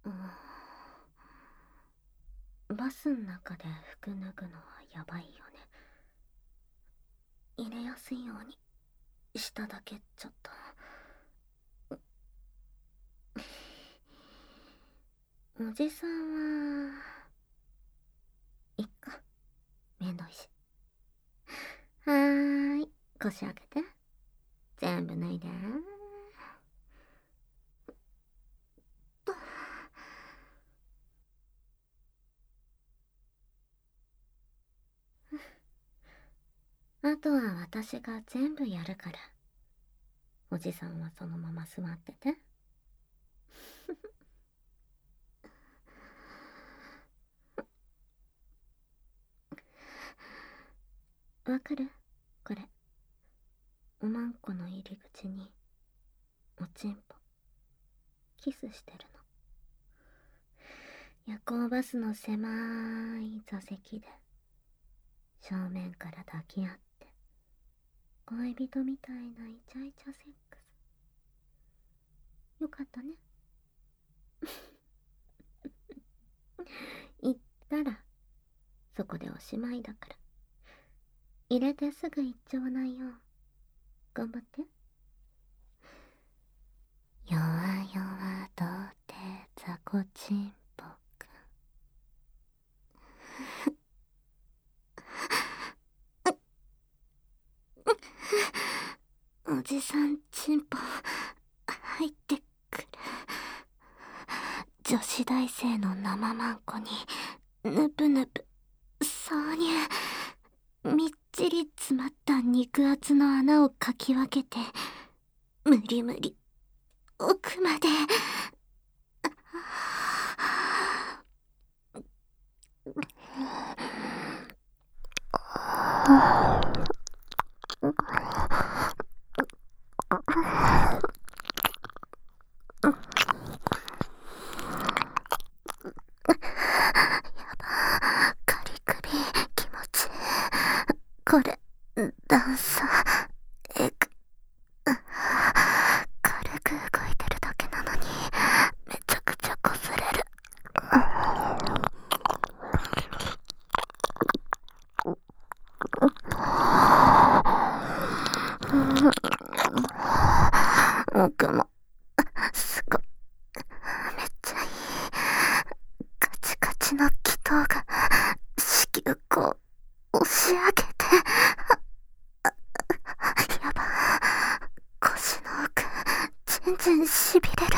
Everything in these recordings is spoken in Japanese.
バスん中で服脱ぐのはやばいよね。入れやすいように下だけちょっと。おじさんはいっか、めんどいし。はーい、腰上げて。全部脱いで。と。あとは私が全部やるから、おじさんはそのまま座ってて。わかる？これ。おまんこの入り口に、おちんぽ、キスしてるの。夜行バスの狭い座席で、正面から抱き合って、恋人みたいなイチャイチャセックス。よかったね。行ったら、そこでおしまいだから。入れてすぐ行っちゃわないよ。頑張って。弱々童貞雑魚ちんぽくん。おじさんちんぽ入ってくる。女子大生の生マンコにぬぷぬぷ挿入。みっちり詰まった肉厚の穴をかき分けて、無理無理奥まで。仮首気持ちいい。これ段差軽く動いてるだけなのにめちゃくちゃ擦れる。奥もすごい、めっちゃいい。カチカチの気筒が子宮口押し上げて。やば、腰の奥全然しびれる。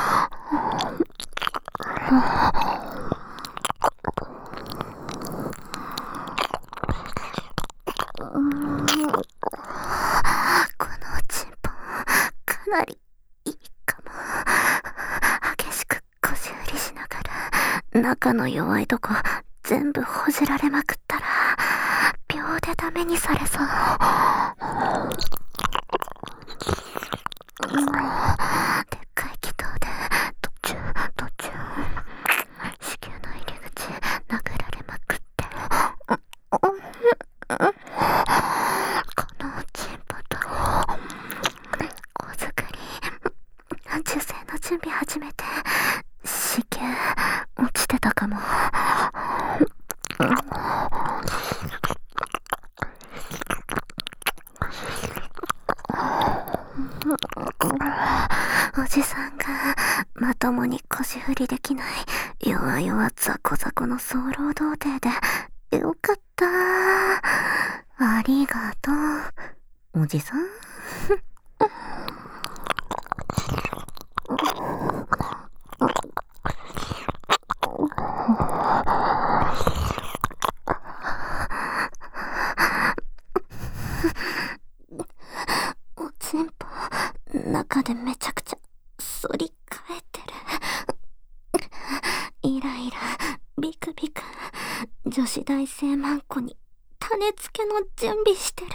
このチンポかなりいいかも。激しく腰振りしながら中の弱いとこ全部ほじられまくったら秒でダメにされそう。でっかい気筒で途中子宮の入り口殴られまくって、このチンポと子作り受精の準備始めて子宮落ちてたかも。おじさんがまともに腰振りできない弱々ザコザコの早漏童貞でよかった。ありがとうおじさん。おちんぽ中でめちゃくちゃ反り返ってる。イライラビクビク女子大生マンコに種付けの準備してる。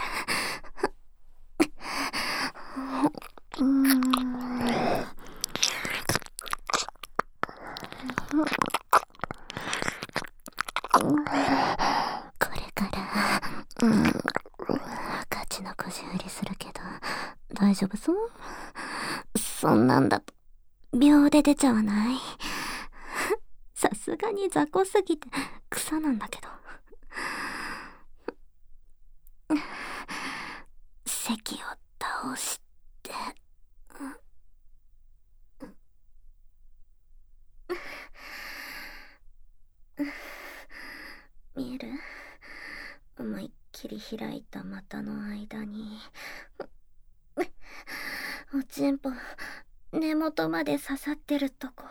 これからガチの腰振りするけど大丈夫そう？そんなんだと秒で出ちゃわない？ さすがに雑魚すぎて草なんだけど。席を倒して、見える？思いっきり開いた股の間におちんぽ根元まで刺さってるとこ。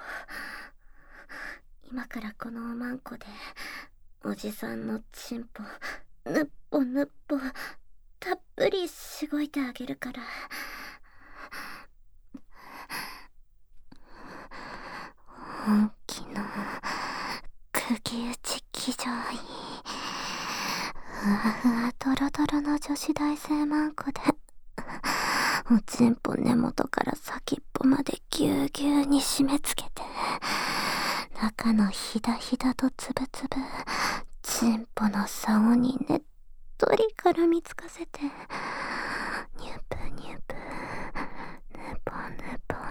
今からこのおまんこでおじさんのちんぽぬっぽぬっぽたっぷりしごいてあげるから。本気の釘打ち騎乗位、ふわふわドロドロの女子大生マンコでおちんぽ根元から先っぽまでぎゅうぎゅうに締め付けて、中のひだひだとつぶつぶちんぽの竿にねっとり絡みつかせて、ニュプニュプぬぽぬぽ、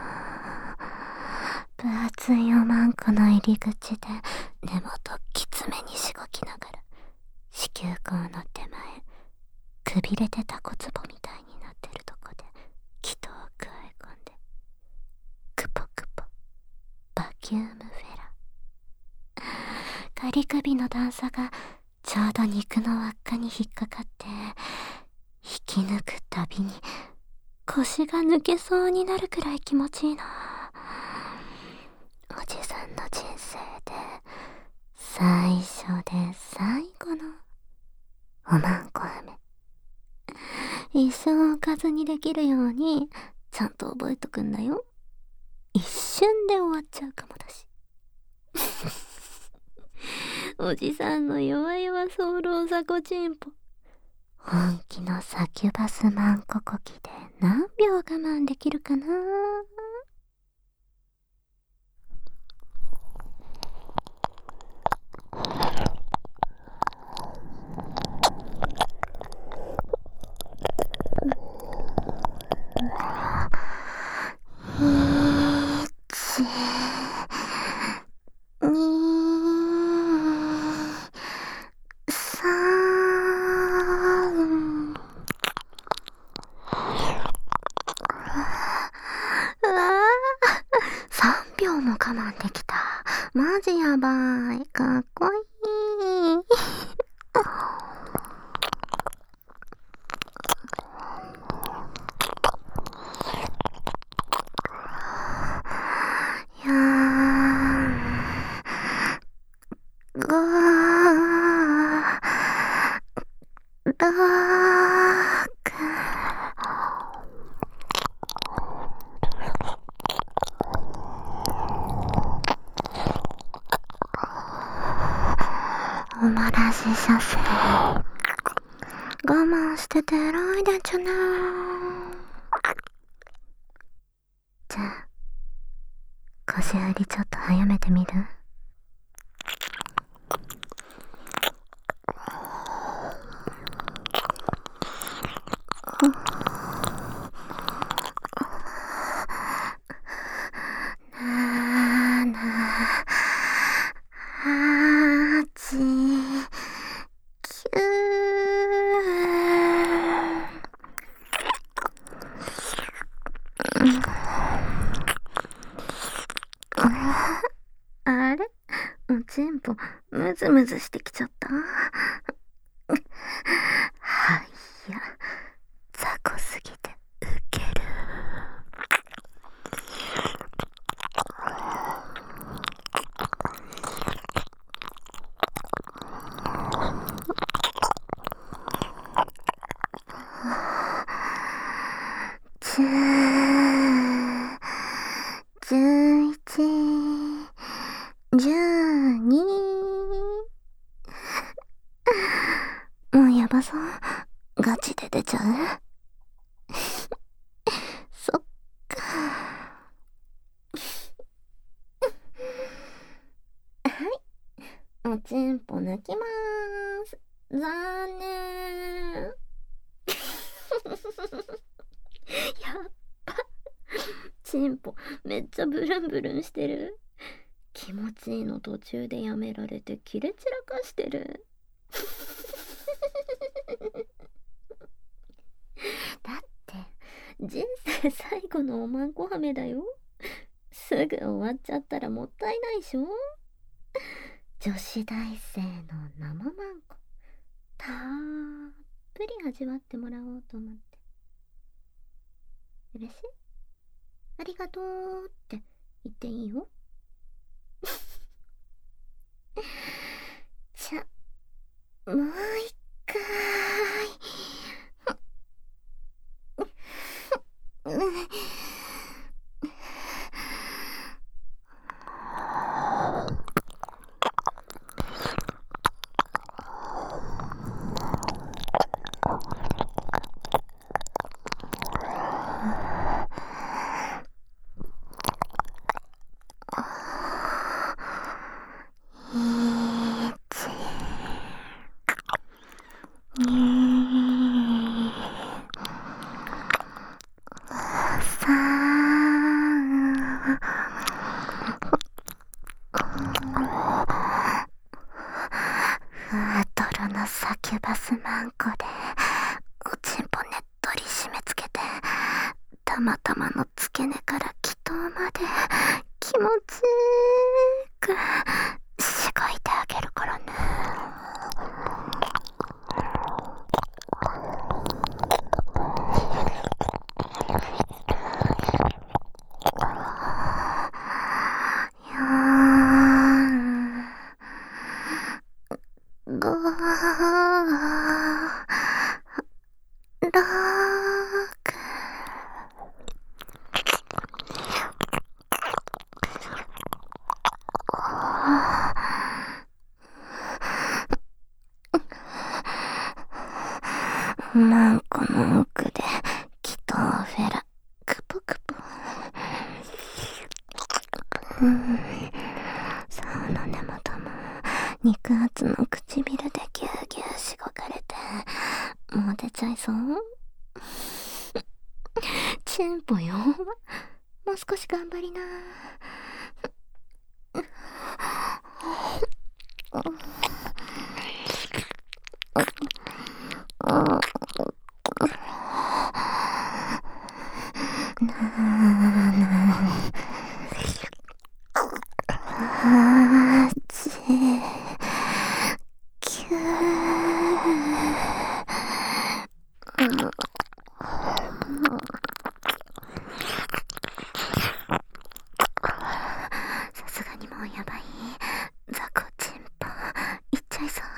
分厚いおまんこの入り口で根元きつめにしごきながら、子宮口の手前くびれてタコツボみたいになってるとこで気筒を加え込んで、クポクポバキュームフェラ、ガリ首の段差がちょうど肉の輪っかに引っかかって、引き抜くたびに腰が抜けそうになるくらい気持ちいいな。おじさんの人生で最初で最後のおまんこ飴、一生おかずにできるようにちゃんと覚えとくんだよ。一瞬で終わっちゃうかもだし。おじさんの弱々早漏雑魚ちんぽ、本気のサキュバスマンココキで何秒我慢できるかな。3秒も我慢できた。マジやばい。かっこいい。いやー、おまらし射精。我慢してて偉いでちゅね。じゃあ腰振りちょっと早めてみる？あれ？おちんぽムズムズしてきちゃった。はいや、雑魚すぎてウケる。11、12。もうやばそう。ガチで出ちゃう？そっか。はい、おちんぽ抜きまーす。残念。やっば、ちんぽめっちゃブルンブルンしてる。気気持ちいいの途中でやめられてキレ散らかしてる。だって人生最後のおまんこはめだよ。すぐ終わっちゃったらもったいないでしょ。女子大生の生まんこたっぷり味わってもらおうと思って。嬉しい？ありがとうって言っていいよ。じゃ、もう一回。泥のサキュバスマンコでおちんぽねっとり締め付けて、たまたまの付け根から気筒まで気持ちよくしごいてあげるからね。マンコの奥で気筒フェラクポクポ。竿の根元も肉厚の唇でぎゅうぎゅうしごかれて、もう出ちゃいそう。チンポよ、もう少し頑張りな。さすがにもうやばい。雑魚チンポいっちゃいそう。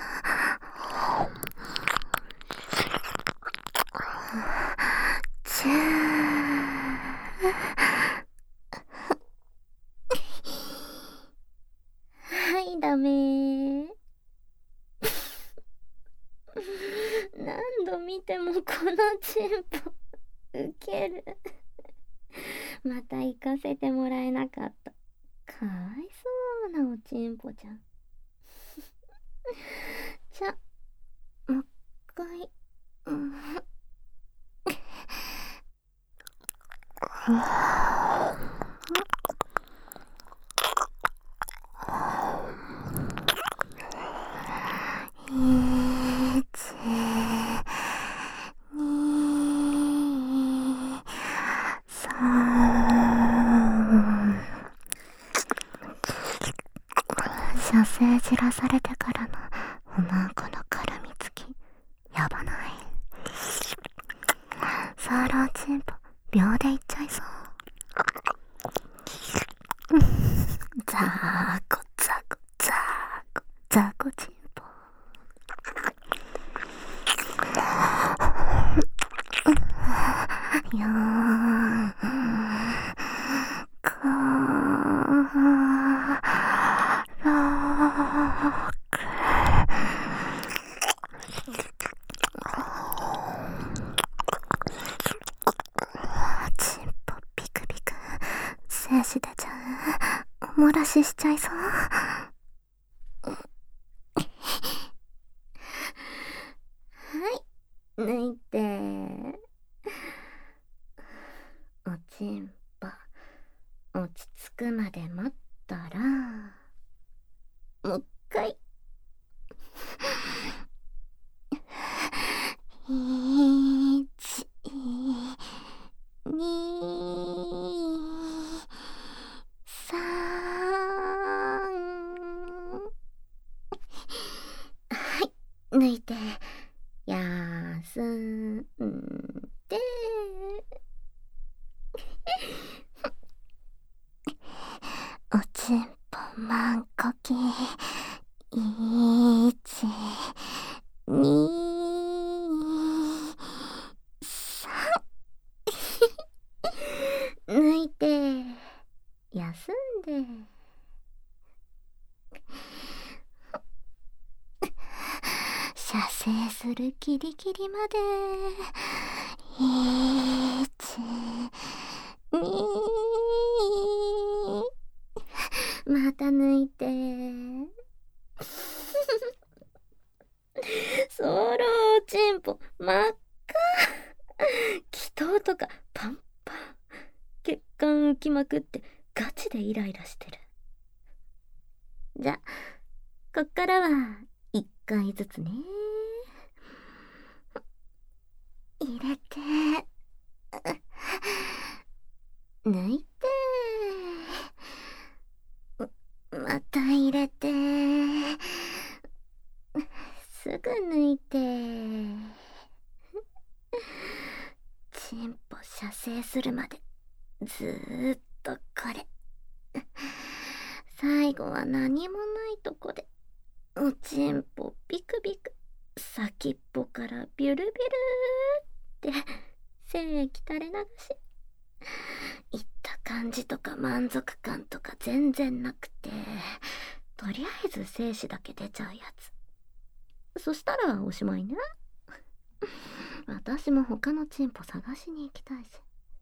チュー。はい、ダメー。何度見てもこのチンポウケる。また行かせてもらえなかった。かわいそうなおちんぽちゃん。じゃ、もう一回。射精じらされてからのおまんこの絡みつきやばない？サーローチンポ秒でいっちゃいそう。ザーコザコザーコザコチンポ。よーこチンポビクビク精子出ちゃう。おもらししちゃいそう。はい、抜いて。おちんぽ落ち着くまで待ったらもう一回。1、2、3。はい、抜いて、休んで。おちんぽ万個計。1、2、3。抜いて、休んで。射精するギリギリまで。1、2。また抜いて。そらちんぽ真っ赤。気筒とかパンパン。血管浮きまくってガチでイライラしてる。じゃ、こっからは1回ずつね。入れて、抜いて、また入れて、すぐ抜いて。ちんぽ射精するまでずーっとこれ。最後は何もないとこでおちんぽビクビク、先っぽからビュルビュルって精液垂れ流し。いった感じとか満足感とか全然なくて、とりあえず精子だけ出ちゃうやつ。そしたらおしまいね。私も他のチンポ探しに行きたいし。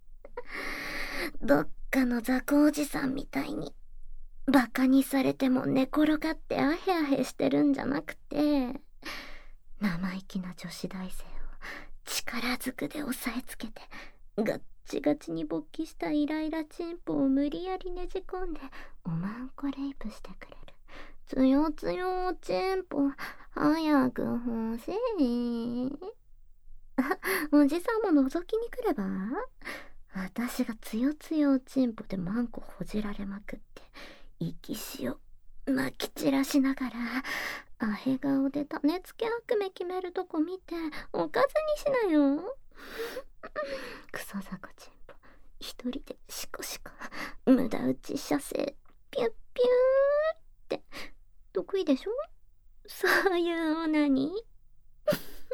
どっかの雑魚おじさんみたいにバカにされても寝転がってアヘアヘしてるんじゃなくて、生意気な女子大生を力ずくで押さえつけてガッチガチに勃起したイライラチンポを無理やりねじ込んでおまんこレイプしてくれるつよつよチンポ早く欲しい。おじさんも覗きに来れば？私がつよつよチンポでマンコほじられまくって息しをまき散らしながらアヘ顔で種付け悪夢決めるとこ見ておかずにしなよ。クソザコチンポ一人でシコシコ無駄打ち射精ピュッピューって得意でしょ？そういうオナニー。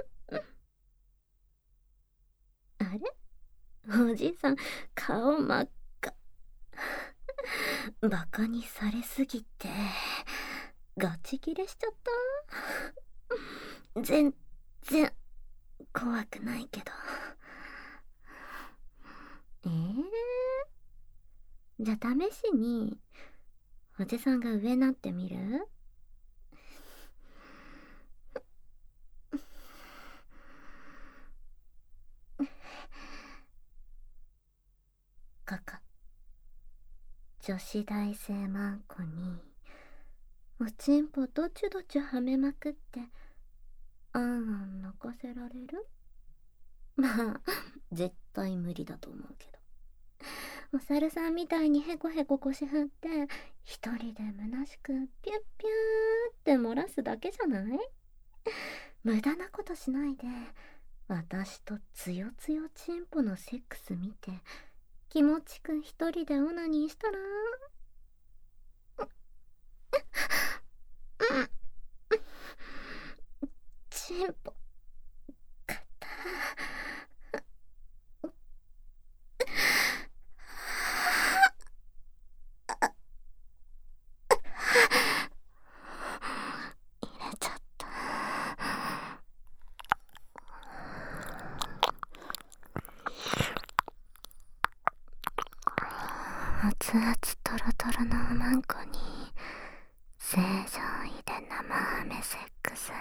あれ？おじさん顔真っ赤。バカにされすぎてガチギレしちゃった。全然怖くないけど。じゃあ試しにおじさんが上なってみる？ここ女子大生マンコにおちんぽどちゅどちゅはめまくってあんあん泣かせられる？まあ絶対無理だと思うけど、お猿さんみたいにヘコヘコ腰振って一人で虚しくピュッピューって漏らすだけじゃない？無駄なことしないで私とつよつよチンポのセックス見て気持ちく一人でオナニーしたら？チンポ硬。入れちゃった。熱々トロトロのおまんこに正常位で生飴セックス。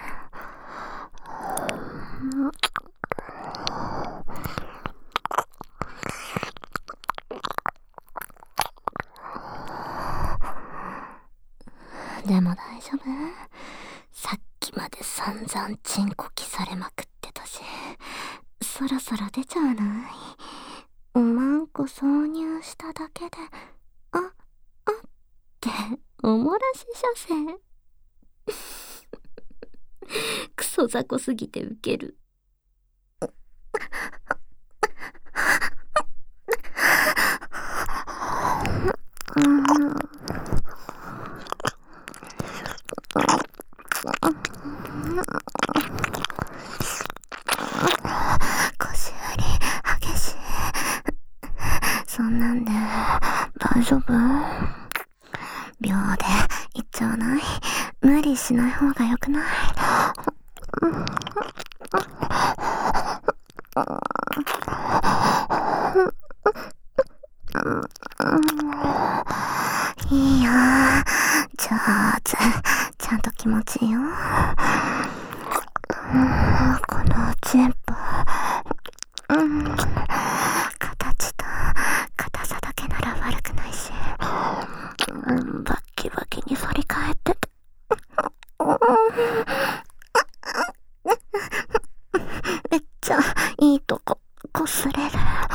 でも大丈夫？さっきまで散々チンコキされまくってたし、そろそろ出ちゃわない？おまんこ挿入しただけで、あっておもらし射精。クソ雑魚すぎてウケる。腰振り激しい。そんなんで大丈夫？秒でいっちゃわない？無理しない方がよくない？いいよ、上手。ちゃんと気持ちいいよ。このチンポ、形と硬さだけなら悪くないし、バッキバキに反り返ってて、めっちゃいいとここすれる。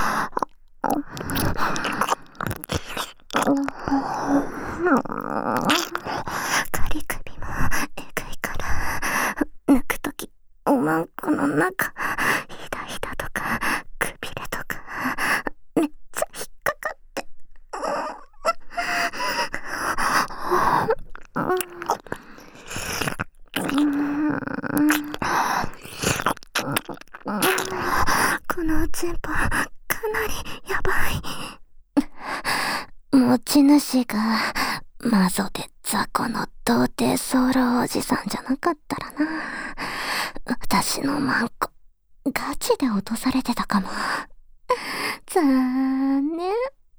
仮首もえぐいから抜くときおまんこの中ひだひだとかくびれとかめっちゃ引っかかって、このチンポかなりやばい。持ち主がマゾで雑魚の童貞候おじさんじゃなかったらな、私のマンコガチで落とされてたかも。残念。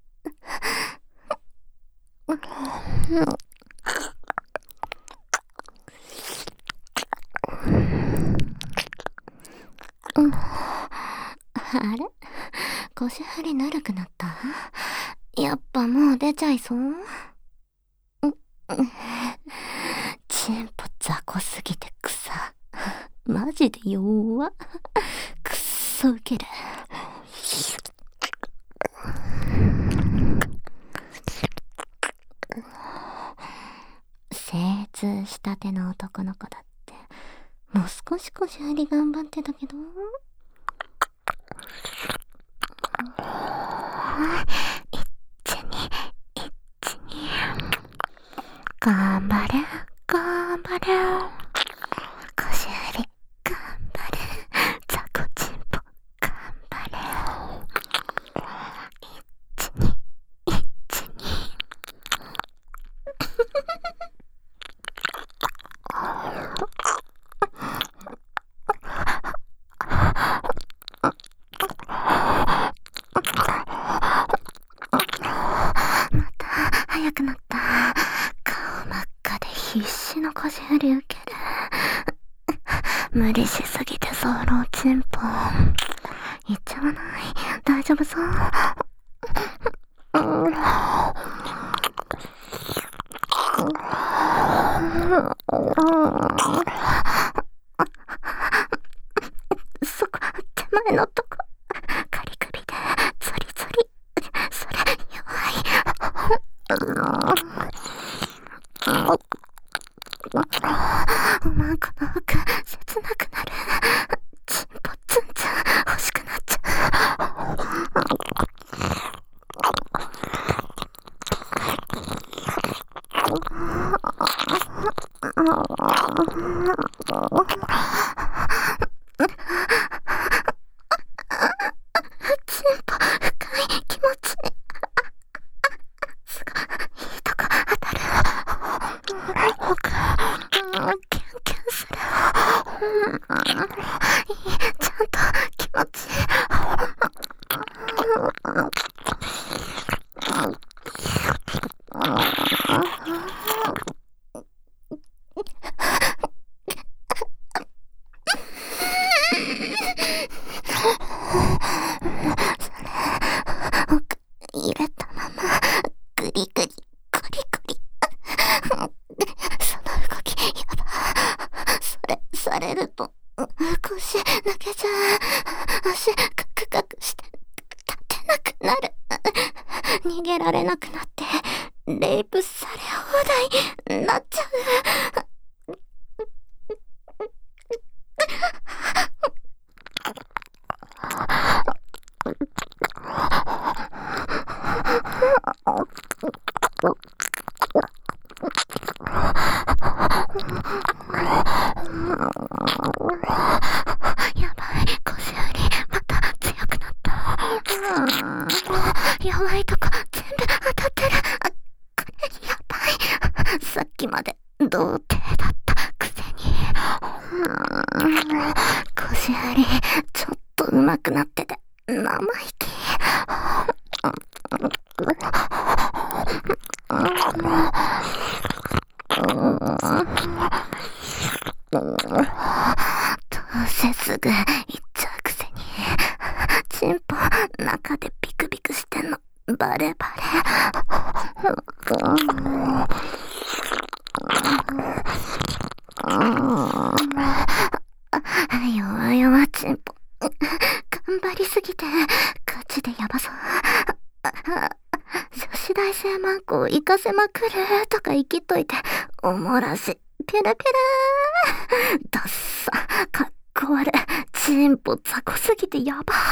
あれ？腰張りぬるくなった？やっぱもう出ちゃいそう？チンポ雑魚すぎて草。マジで弱っ。くっそウケる。精通したての男の子だって、もう少し腰張り頑張ってたけど。頑張れ、頑張れ。腰振り、頑張れ。雑魚チンポ、頑張れ。また早くなった。顔真っ赤で必死の腰振り受ける。無理しすぎてソロチンポいっちゃわない？大丈夫そう？そこ手前のとこ仮首でゾリゾリ、それ弱い。おまんこの奥切なくなる。チンポツンツン欲しくなっちゃチンポ深い気持ちいい。すごいいいとこ当たる。奥キュンキュンする。いい、ちゃんと気持ちいい。奥入れたままグリグリグリグリ。 逃げられなくなってレイプされ放題なっちゃう。やばい、腰振りまた強くなった。弱いとこ全部当たってる。やばい、さっきまで童貞だったくせに。腰振りちょっと上手くなってて生意気。どうせすぐ行っちゃうくせに。チンポ中でビクビクしてんのバレバレ。弱々チンポ頑張りすぎてガチでヤバそう。女子大生マンコを行かせまくるとか生きといておもらしピュルピュルダッサかっこ悪い。チンポ雑魚すぎてヤバ。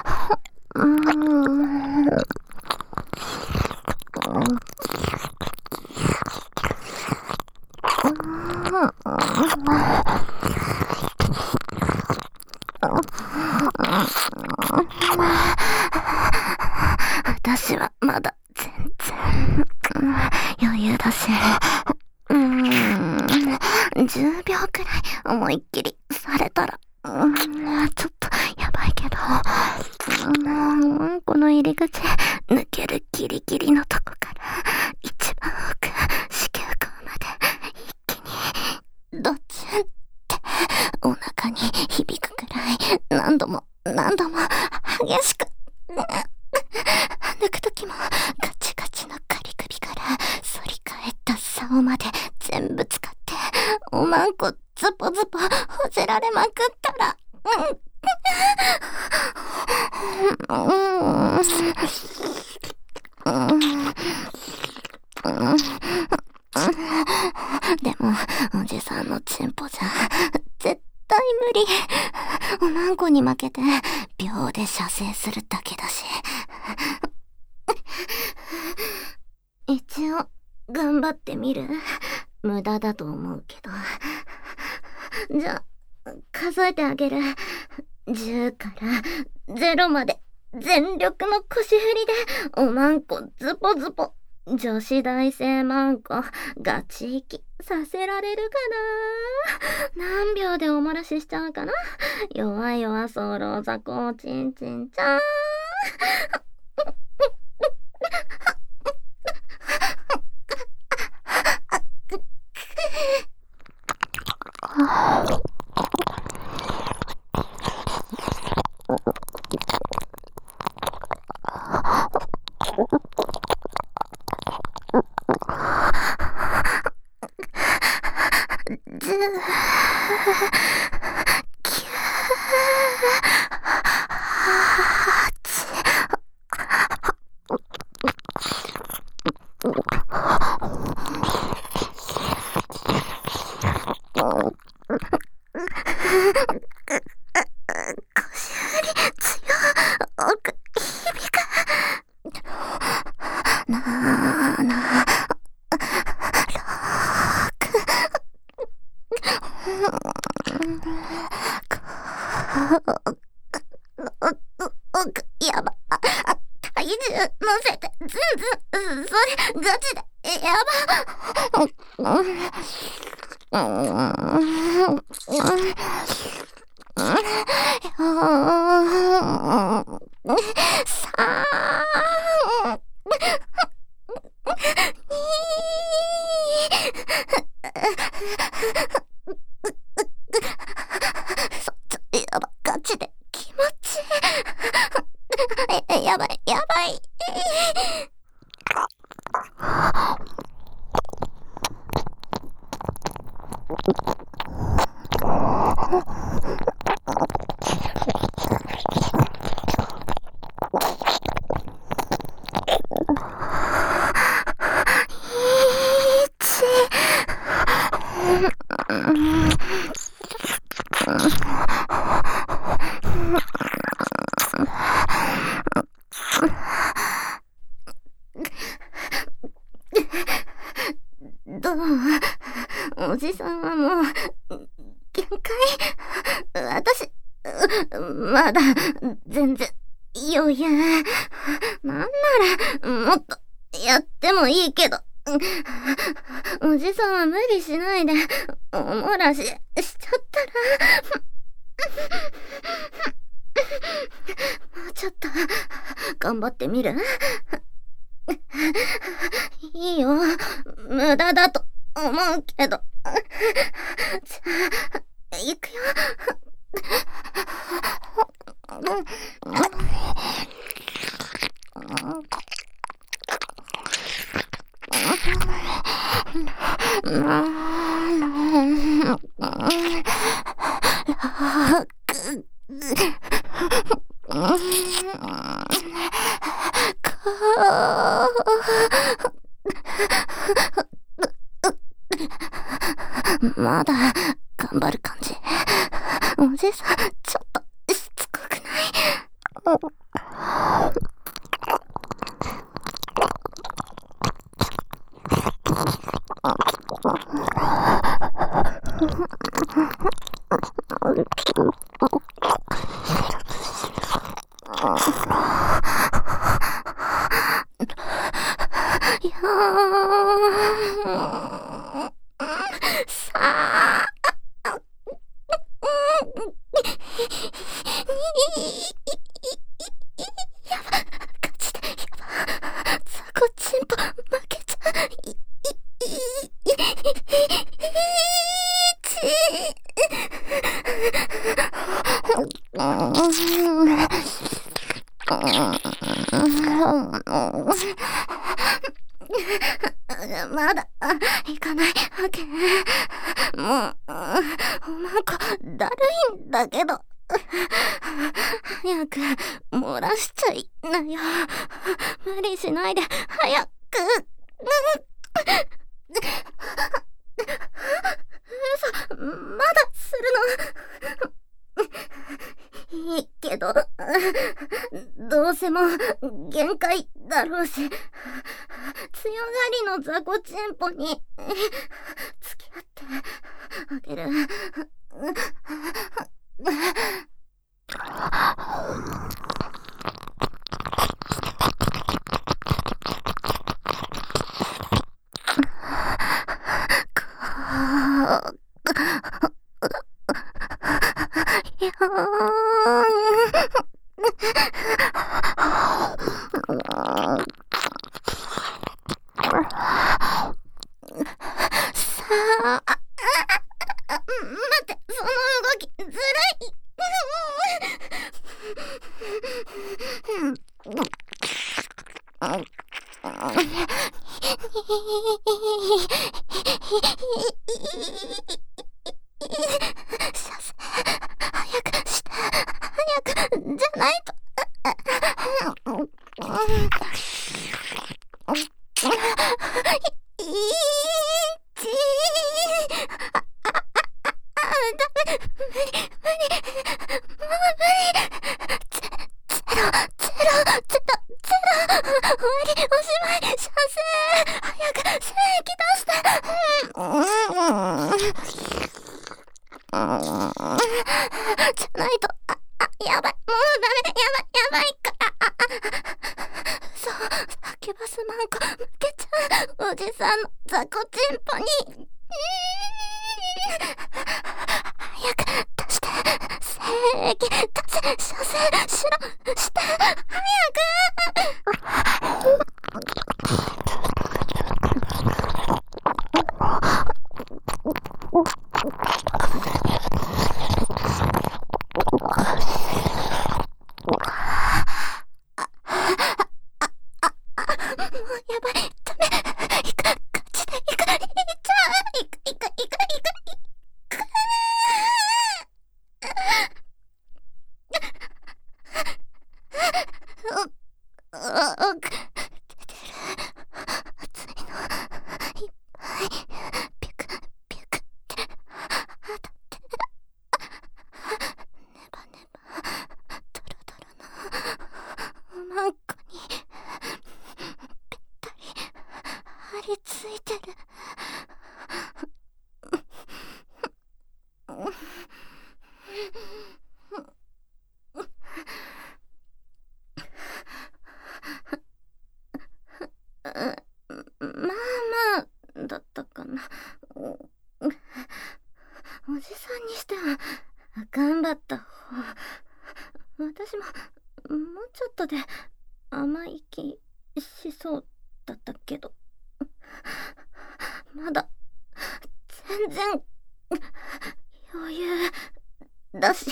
私はまだ全然余裕だし、10秒くらい思いっきりされたらちょっとやばいけど、この入り口抜けるギリギリのとこから一番奥子宮口まで一気にドツンってお腹に響くくらい何度も激しく抜くときもガチガチの仮首から反り返った竿まで全部使っておまんこズポズポほじられまくったらでもおじさんのチンポじゃ絶対無理。おまんこに負けて秒で射精するだけだし。一応頑張ってみる。無駄だと思うけど。じゃあ数えてあげる。10から0まで全力の腰振りでおまんこズポズポ女子大生マンコガチ息させられるかな。何秒でおもらししちゃうかな。弱々ソロザコチンチンちゃーん。やば。体重乗せてズンズン。それガチでやば。やば、ガチで気持ちいい。やばい。 どう？おじさんはもう限界？私まだ全然余裕。なんならもっとやってもいいけど、おじさんは無理しないでおもらしちゃったらもうちょっと頑張ってみる？いいよ、無駄だと思うけど。じゃあ行くよ。まだ頑張る感じ？おじさんちょっとしつこくない？いやさあやば、ガチでやば、ザコチンポ負けちゃまだ行かないわけ？もうおまんこだるいんだけど、早く漏らしちゃいなよ。無理しないで早く。嘘、まだするの？いいけど、どうせも限界だろうし、強がりのザコチンポに付き合ってあげる。さあ、待って、その動きずるい。早くして、早くじゃないと。じゃないと、やばい、もうダメ、やばいから。そう、サキュバスマンコ負けちゃう。おじさんのザコチンポに。早く出して、正義出せ、射精しろ、して早く。やばい、ダメ、ガチでいく、熱いのいっぱいピクピクって当たってネバネバドロドロのおまんこにぺったり張り付いてる。 まあまあだったかな。おじさんにしては頑張った方。私ももうちょっとで甘い気しそうだったけど、まだ全然余裕だし。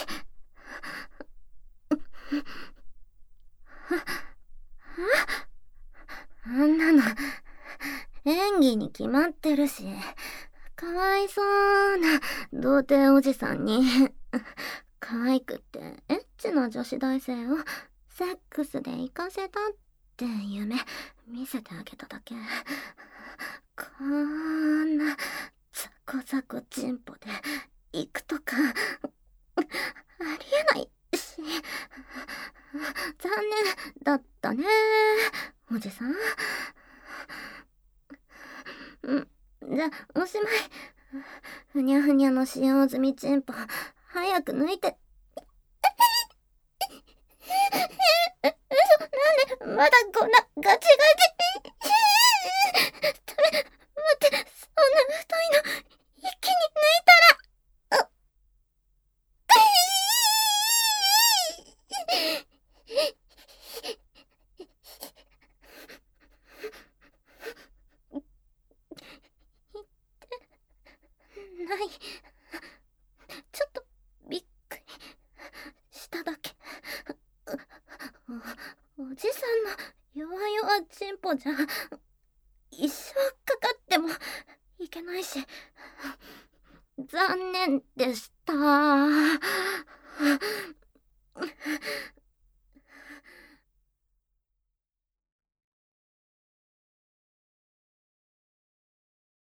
あんなの演技に決まってるし、かわいそうな童貞おじさんに可愛くってエッチな女子大生をセックスで行かせたって夢見せてあげただけ。こんなザコザコチンポで行くとかありえないし、残念だったねおじさん。じゃおしまい。ふにゃふにゃの使用済みチンポ早く抜いて。なんでまだこんなガチガチ。待って、そんな太いの一気に抜いたら。ない。ちょっとびっくりしただけ。おじさんの弱々チンポじゃ一生かかってもいけないし、残念でした。